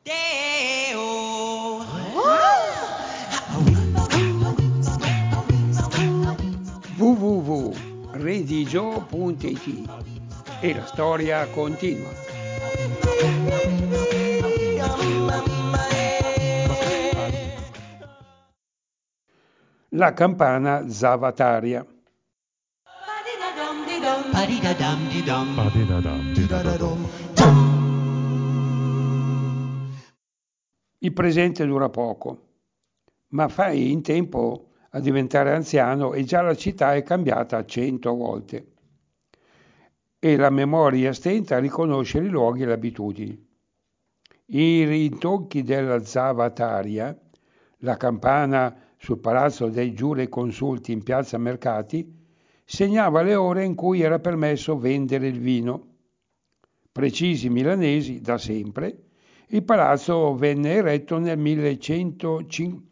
www.redigio.it e la storia continua. La campana Zavataria. Il presente dura poco, ma fai in tempo a diventare anziano e già la città è cambiata 100 volte. E la memoria stenta a riconoscere i luoghi e le abitudini. I rintocchi della Zavataria, la campana sul palazzo dei giureconsulti in piazza Mercati, segnava le ore in cui era permesso vendere il vino. Precisi milanesi, da sempre, il palazzo venne eretto nel 1105.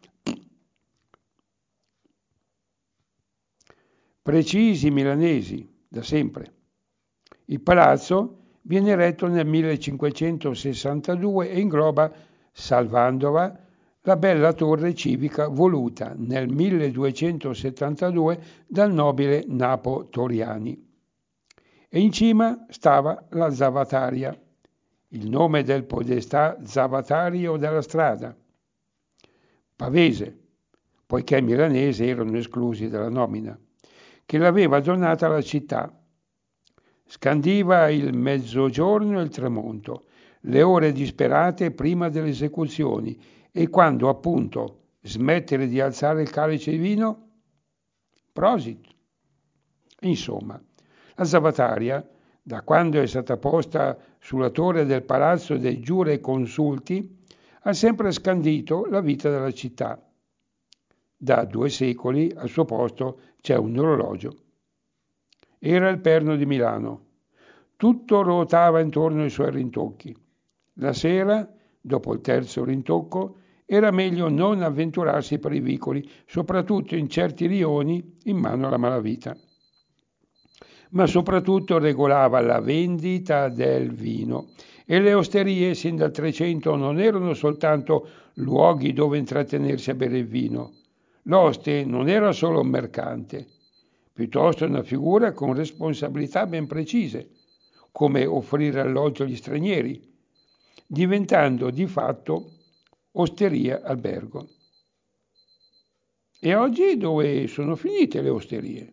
Precisi milanesi, da sempre. Il palazzo viene eretto nel 1562 e ingloba, salvandola, la bella torre civica voluta nel 1272 dal nobile Napo Toriani. E in cima stava la Zavataria, il nome del podestà zavatario della strada. Pavese, poiché i milanesi erano esclusi dalla nomina, che l'aveva donata alla città. Scandiva il mezzogiorno e il tramonto, le ore disperate prima delle esecuzioni e quando appunto smettere di alzare il calice di vino? Prosit! Insomma, la Zavataria, da quando è stata posta sulla torre del palazzo dei giureconsulti, ha sempre scandito la vita della città. Da 2 secoli al suo posto c'è un orologio. Era il perno di Milano. Tutto ruotava intorno ai suoi rintocchi. La sera, dopo il terzo rintocco, era meglio non avventurarsi per i vicoli, soprattutto in certi rioni in mano alla malavita. Ma soprattutto regolava la vendita del vino e le osterie sin dal 300 non erano soltanto luoghi dove intrattenersi a bere il vino. L'oste non era solo un mercante, piuttosto una figura con responsabilità ben precise, come offrire alloggio agli stranieri, diventando di fatto osteria albergo. E oggi dove sono finite le osterie?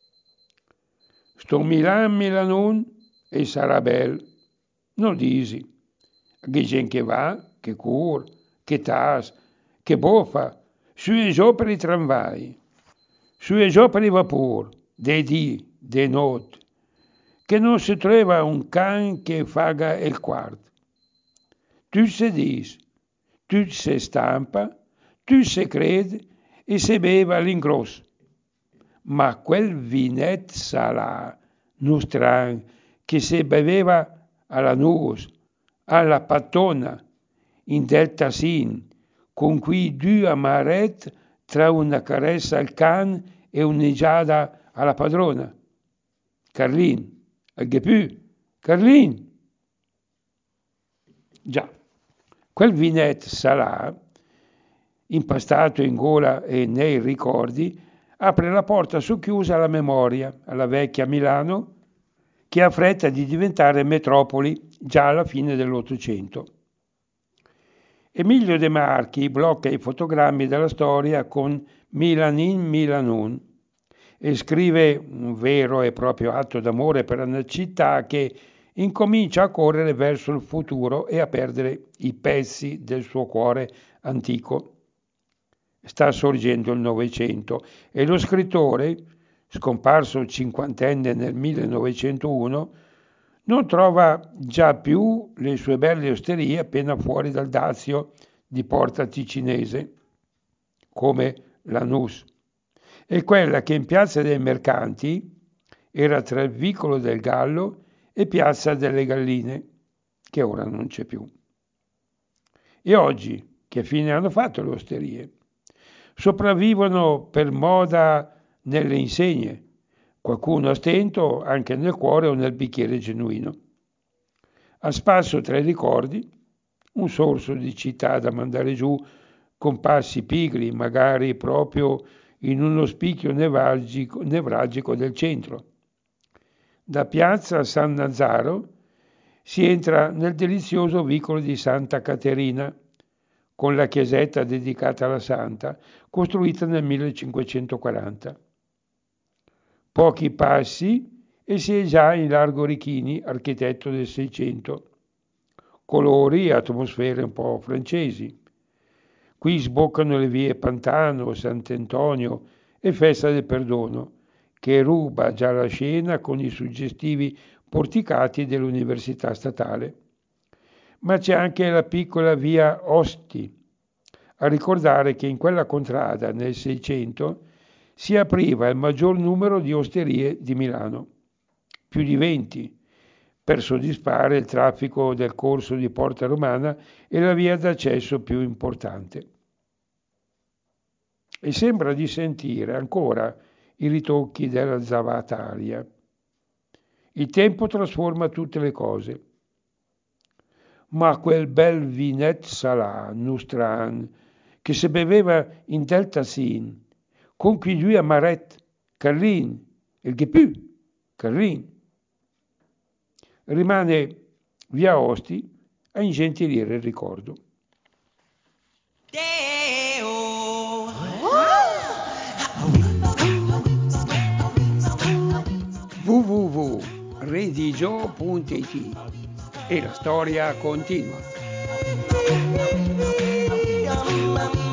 Sto Milan e sarà bel, non disi. Che gente che va, che cur, che tas, che boffa, su e giù per i tramvai, su e giù per i vapor, de dì, de notte, che non si trova un can che faga il quarto. Tu se dis, tu se stampa, tu se crede e se beva all'ingrosso. Ma quel vinet salà, nustran, che se beveva alla nus, alla pattona, in del tassin, con cui 2 amaret tra una caressa al can e un'eggiada alla padrona. Carlin, che più, Carlin. Già, quel vinet salà, impastato in gola e nei ricordi, apre la porta socchiusa alla memoria, alla vecchia Milano, che ha fretta di diventare metropoli già alla fine dell'Ottocento. Emilio De Marchi blocca i fotogrammi della storia con Milanin Milanun e scrive un vero e proprio atto d'amore per una città che incomincia a correre verso il futuro e a perdere i pezzi del suo cuore antico. Sta sorgendo il Novecento e lo scrittore, scomparso cinquantenne nel 1901, non trova già più le sue belle osterie appena fuori dal dazio di Porta Ticinese, come Lanús, e quella che in Piazza dei Mercanti era tra il Vicolo del Gallo e Piazza delle Galline, che ora non c'è più. E oggi, che fine hanno fatto le osterie? Sopravvivono per moda nelle insegne, qualcuno a stento anche nel cuore o nel bicchiere genuino. A spasso tra i ricordi, un sorso di città da mandare giù con passi pigri, magari proprio in uno spicchio nevralgico del centro. Da piazza San Nazaro si entra nel delizioso vicolo di Santa Caterina, con la chiesetta dedicata alla santa, costruita nel 1540. Pochi passi e si è già in Largo Richini, architetto del Seicento. Colori e atmosfere un po' francesi. Qui sboccano le vie Pantano, Sant'Antonio e Festa del Perdono, che ruba già la scena con i suggestivi porticati dell'Università Statale. Ma c'è anche la piccola via Osti, a ricordare che in quella contrada nel Seicento si apriva il maggior numero di osterie di Milano, più di 20, per soddisfare il traffico del corso di Porta Romana e la via d'accesso più importante. E sembra di sentire ancora i ritocchi della zavataria. Il tempo trasforma tutte le cose. Ma quel bel vinet salà, Nustran, che si beveva in Deltasin, con quei due amaret, Carlin, il Gepù, Carlin, rimane via Osti a ingentilire il ricordo. www.redigio.it e la storia continua.